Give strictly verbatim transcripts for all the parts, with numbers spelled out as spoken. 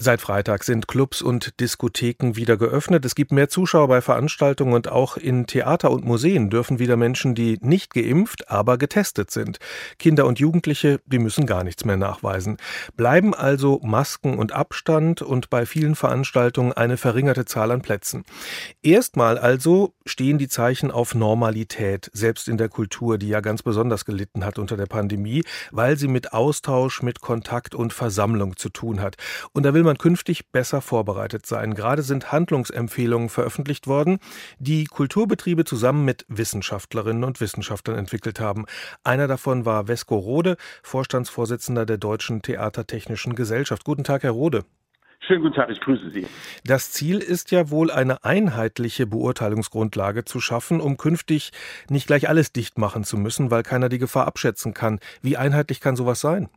Seit Freitag sind Clubs und Diskotheken wieder geöffnet. Es gibt mehr Zuschauer bei Veranstaltungen und auch in Theater und Museen dürfen wieder Menschen, die nicht geimpft, aber getestet sind. Kinder und Jugendliche, die müssen gar nichts mehr nachweisen. Bleiben also Masken und Abstand und bei vielen Veranstaltungen eine verringerte Zahl an Plätzen. Erstmal also stehen die Zeichen auf Normalität, selbst in der Kultur, die ja ganz besonders gelitten hat unter der Pandemie, weil sie mit Austausch, mit Kontakt und Versammlung zu tun hat. Und da will man künftig besser vorbereitet sein. Gerade sind Handlungsempfehlungen veröffentlicht worden, die Kulturbetriebe zusammen mit Wissenschaftlerinnen und Wissenschaftlern entwickelt haben. Einer davon war Wesko Rode, Vorstandsvorsitzender der Deutschen Theatertechnischen Gesellschaft. Guten Tag, Herr Rode. Schönen guten Tag, ich grüße Sie. Das Ziel ist ja wohl, eine einheitliche Beurteilungsgrundlage zu schaffen, um künftig nicht gleich alles dicht machen zu müssen, weil keiner die Gefahr abschätzen kann. Wie einheitlich kann sowas sein?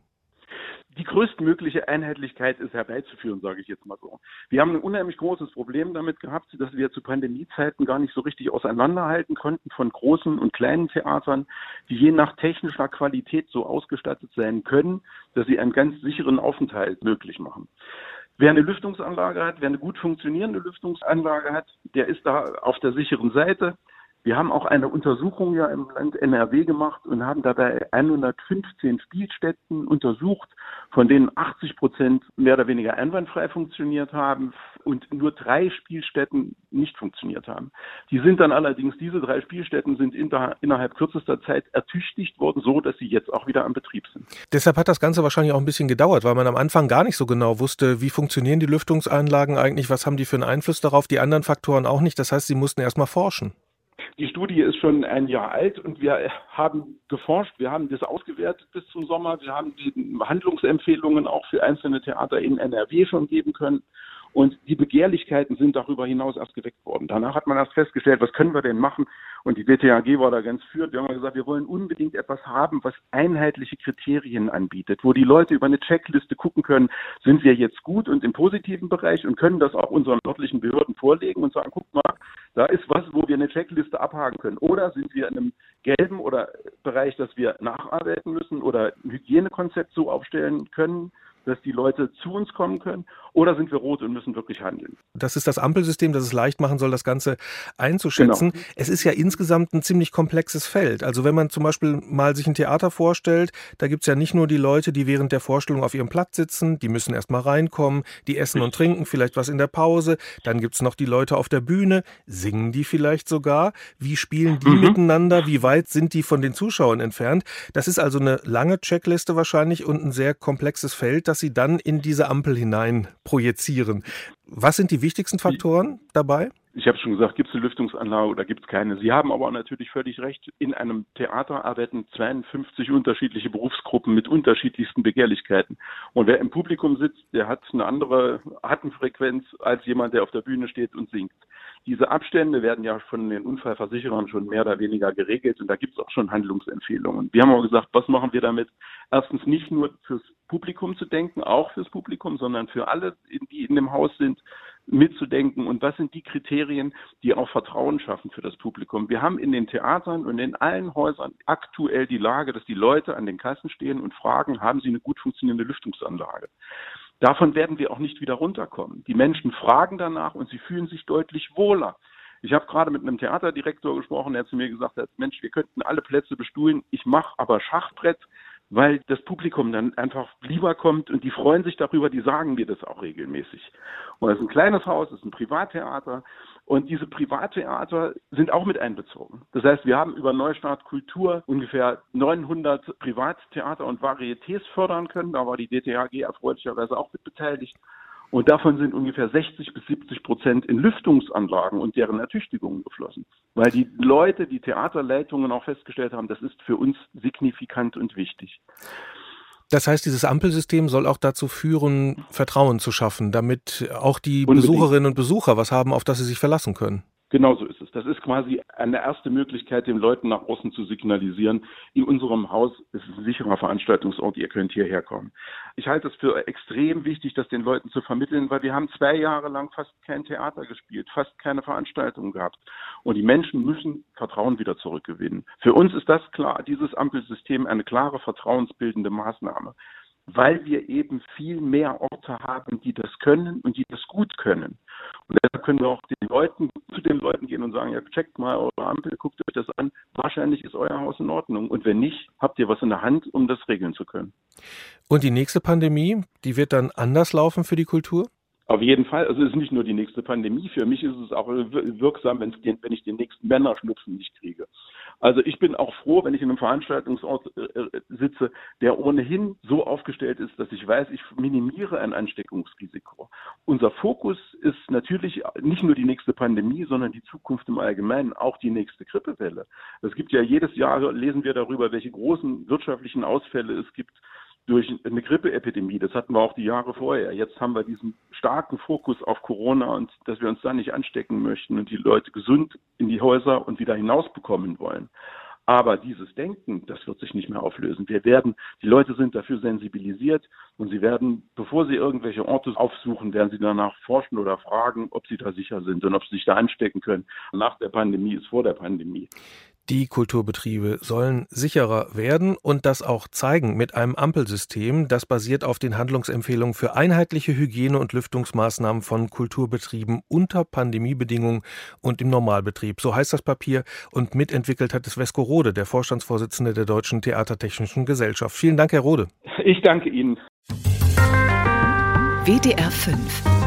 Die größtmögliche Einheitlichkeit ist herbeizuführen, sage ich jetzt mal so. Wir haben ein unheimlich großes Problem damit gehabt, dass wir zu Pandemiezeiten gar nicht so richtig auseinanderhalten konnten von großen und kleinen Theatern, die je nach technischer Qualität so ausgestattet sein können, dass sie einen ganz sicheren Aufenthalt möglich machen. Wer eine Lüftungsanlage hat, wer eine gut funktionierende Lüftungsanlage hat, der ist da auf der sicheren Seite. Wir haben auch eine Untersuchung ja im Land N R W gemacht und haben dabei hundertfünfzehn Spielstätten untersucht, von denen achtzig Prozent mehr oder weniger einwandfrei funktioniert haben und nur drei Spielstätten nicht funktioniert haben. Die sind dann allerdings, diese drei Spielstätten sind inter, innerhalb kürzester Zeit ertüchtigt worden, so dass sie jetzt auch wieder am Betrieb sind. Deshalb hat das Ganze wahrscheinlich auch ein bisschen gedauert, weil man am Anfang gar nicht so genau wusste, wie funktionieren die Lüftungsanlagen eigentlich, was haben die für einen Einfluss darauf, die anderen Faktoren auch nicht. Das heißt, Sie mussten erst mal forschen. Die Studie ist schon ein Jahr alt und wir haben geforscht, wir haben das ausgewertet bis zum Sommer, wir haben die Handlungsempfehlungen auch für einzelne Theater in N R W schon geben können. Und die Begehrlichkeiten sind darüber hinaus erst geweckt worden. Danach hat man erst festgestellt, was können wir denn machen? Und die D T A G war da ganz führend. Wir haben gesagt, wir wollen unbedingt etwas haben, was einheitliche Kriterien anbietet, wo die Leute über eine Checkliste gucken können, sind wir jetzt gut und im positiven Bereich und können das auch unseren örtlichen Behörden vorlegen und sagen, guck mal, da ist was, wo wir eine Checkliste abhaken können. Oder sind wir in einem gelben oder Bereich, dass wir nacharbeiten müssen oder ein Hygienekonzept so aufstellen können, dass die Leute zu uns kommen können, oder sind wir rot und müssen wirklich handeln? Das ist das Ampelsystem, das es leicht machen soll, das Ganze einzuschätzen. Genau. Es ist ja insgesamt ein ziemlich komplexes Feld. Also wenn man zum Beispiel mal sich ein Theater vorstellt, da gibt es ja nicht nur die Leute, die während der Vorstellung auf ihrem Platz sitzen, die müssen erst mal reinkommen, die essen und trinken, vielleicht was in der Pause. Dann gibt es noch die Leute auf der Bühne, singen die vielleicht sogar? Wie spielen die mhm. miteinander? Wie weit sind die von den Zuschauern entfernt? Das ist also eine lange Checkliste wahrscheinlich und ein sehr komplexes Feld, das Sie dann in diese Ampel hinein projizieren. Was sind die wichtigsten Faktoren dabei? Ich habe schon gesagt, gibt es eine Lüftungsanlage oder gibt es keine? Sie haben aber natürlich völlig recht, in einem Theater arbeiten zweiundfünfzig unterschiedliche Berufsgruppen mit unterschiedlichsten Begehrlichkeiten. Und wer im Publikum sitzt, der hat eine andere Atemfrequenz als jemand, der auf der Bühne steht und singt. Diese Abstände werden ja von den Unfallversicherern schon mehr oder weniger geregelt und da gibt es auch schon Handlungsempfehlungen. Wir haben aber gesagt, was machen wir damit? Erstens nicht nur fürs Publikum zu denken, auch fürs Publikum, sondern für alle, die in dem Haus sind, mitzudenken. Und was sind die Kriterien, die auch Vertrauen schaffen für das Publikum? Wir haben in den Theatern und in allen Häusern aktuell die Lage, dass die Leute an den Kassen stehen und fragen, haben sie eine gut funktionierende Lüftungsanlage? Davon werden wir auch nicht wieder runterkommen. Die Menschen fragen danach und sie fühlen sich deutlich wohler. Ich habe gerade mit einem Theaterdirektor gesprochen, der zu mir gesagt hat, Mensch, wir könnten alle Plätze bestuhlen, ich mache aber Schachbrett, weil das Publikum dann einfach lieber kommt und die freuen sich darüber, die sagen mir das auch regelmäßig. Und es ist ein kleines Haus, es ist ein Privattheater und diese Privattheater sind auch mit einbezogen. Das heißt, wir haben über Neustart Kultur ungefähr neunhundert Privattheater und Varietés fördern können, da war die D T H G erfreulicherweise auch mit beteiligt. Und davon sind ungefähr sechzig bis siebzig Prozent in Lüftungsanlagen und deren Ertüchtigungen geflossen. Weil die Leute, die Theaterleitungen auch festgestellt haben, das ist für uns signifikant und wichtig. Das heißt, dieses Ampelsystem soll auch dazu führen, Vertrauen zu schaffen, damit auch die Unbedingt. Besucherinnen und Besucher was haben, auf das sie sich verlassen können. Genau so ist es. Das ist quasi eine erste Möglichkeit, den Leuten nach außen zu signalisieren, in unserem Haus ist es ein sicherer Veranstaltungsort, ihr könnt hierher kommen. Ich halte es für extrem wichtig, das den Leuten zu vermitteln, weil wir haben zwei Jahre lang fast kein Theater gespielt, fast keine Veranstaltungen gehabt. Und die Menschen müssen Vertrauen wieder zurückgewinnen. Für uns ist das klar, dieses Ampelsystem eine klare vertrauensbildende Maßnahme. weil wir eben viel mehr Orte haben, die das können und die das gut können. Und deshalb können wir auch den Leuten, zu den Leuten gehen und sagen, ja, checkt mal eure Ampel, guckt euch das an, wahrscheinlich ist euer Haus in Ordnung. Und wenn nicht, habt ihr was in der Hand, um das regeln zu können. Und die nächste Pandemie, die wird dann anders laufen für die Kultur? Auf jeden Fall. Also es ist nicht nur die nächste Pandemie. Für mich ist es auch wirksam, wenn ich den nächsten Männerschnupfen nicht kriege. Also ich bin auch froh, wenn ich in einem Veranstaltungsort äh, sitze, der ohnehin so aufgestellt ist, dass ich weiß, ich minimiere ein Ansteckungsrisiko. Unser Fokus ist natürlich nicht nur die nächste Pandemie, sondern die Zukunft im Allgemeinen, auch die nächste Grippewelle. Es gibt ja jedes Jahr, lesen wir darüber, welche großen wirtschaftlichen Ausfälle es gibt durch eine Grippeepidemie. Das hatten wir auch die Jahre vorher. Jetzt haben wir diesen starken Fokus auf Corona und dass wir uns da nicht anstecken möchten und die Leute gesund in die Häuser und wieder hinausbekommen wollen. Aber dieses Denken, das wird sich nicht mehr auflösen. Wir werden, die Leute sind dafür sensibilisiert und sie werden, bevor sie irgendwelche Orte aufsuchen, werden sie danach forschen oder fragen, ob sie da sicher sind und ob sie sich da anstecken können. Nach der Pandemie ist vor der Pandemie. Die Kulturbetriebe sollen sicherer werden und das auch zeigen mit einem Ampelsystem. Das basiert auf den Handlungsempfehlungen für einheitliche Hygiene- und Lüftungsmaßnahmen von Kulturbetrieben unter Pandemiebedingungen und im Normalbetrieb. So heißt das Papier und mitentwickelt hat es Wesko Rode, der Vorstandsvorsitzende der Deutschen Theatertechnischen Gesellschaft. Vielen Dank, Herr Rode. Ich danke Ihnen. W D R fünf